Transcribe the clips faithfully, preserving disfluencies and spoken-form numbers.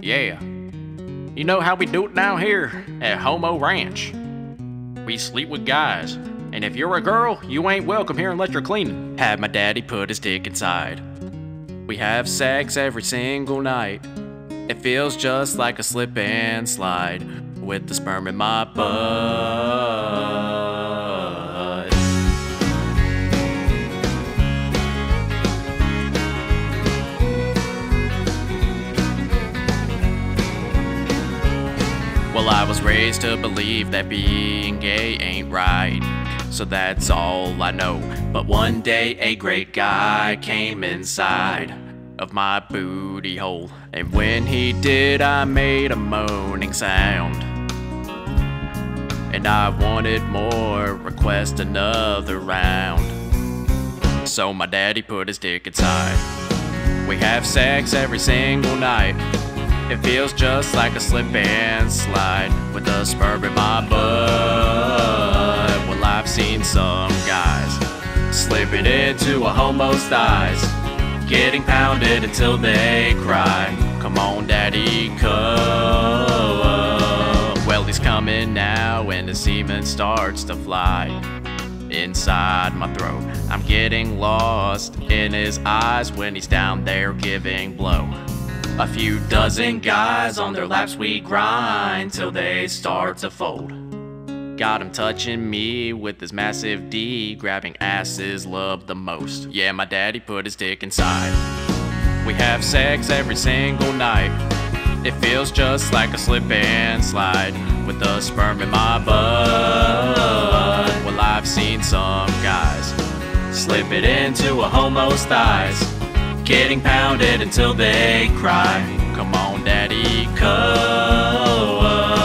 Yeah. You know how we do it down here at Homo Ranch. We sleep with guys, and if you're a girl, you ain't welcome here unless you're cleaning. Had my daddy put his dick inside. We have sex every single night. It feels just like a slip and slide with the sperm in my butt. Well, I was raised to believe that being gay ain't right, so that's all I know. But one day a great guy came inside of my booty hole, and when he did, I made a moaning sound. And I wanted more, request another round. So my daddy put his dick inside. We have sex every single night. It feels just like a slip and slide with the sperm in my butt. Well, I've seen some guys slipping into a homo's thighs, getting pounded until they cry. Come on, daddy, come. Well, he's coming now and the semen starts to fly inside my throat. I'm getting lost in his eyes when he's down there giving blow. A few dozen guys on their laps we grind till they start to fold. Got him touching me with his massive D, grabbing asses love the most. Yeah, my daddy put his dick inside. We have sex every single night. It feels just like a slip and slide with the sperm in my butt. Well, I've seen some guys slip it into a homo's thighs, getting pounded until they cry. Come on, daddy, come.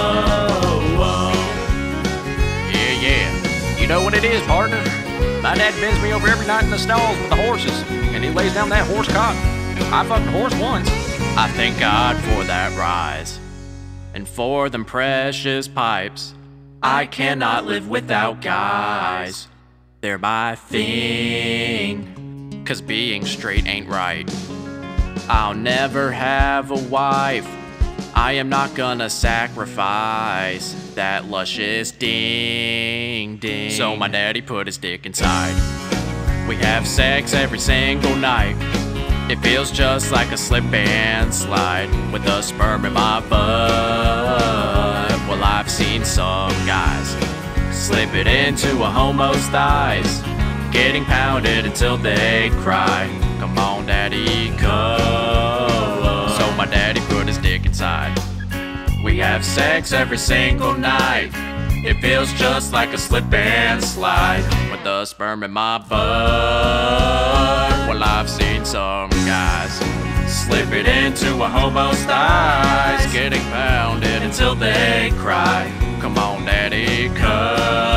Yeah, yeah. You know what it is, partner? My dad bends me over every night in the stalls with the horses, and he lays down that horse cock. I fucked a horse once. I thank God for that rise, and for them precious pipes. I cannot live without guys. They're my thing. Cause being straight ain't right. I'll never have a wife. I am not gonna sacrifice that luscious ding ding. So my daddy put his dick inside. We have sex every single night. It feels just like a slip and slide with the sperm in my butt. Well, I've seen some guys slip it into a homo's thighs, getting pounded until they cry. Come on, daddy, come. So my daddy put his dick inside. We have sex every single night. It feels just like a slip and slide with the sperm in my butt. Well, I've seen some guys slip it into a homo's thighs, getting pounded until they cry. Come on, daddy, come.